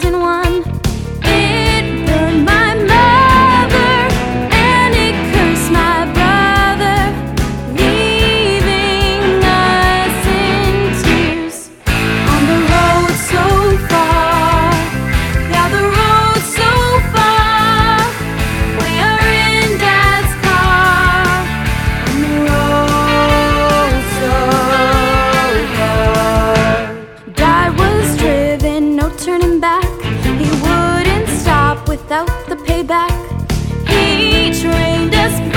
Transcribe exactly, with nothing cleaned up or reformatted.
thousand one. It burned my mother and it cursed my brother, leaving us in tears on the road so far. Yeah, the road so far. We are in Dad's car on the road so far. Dad was driven, no turning back. He wouldn't stop without the payback. He trained us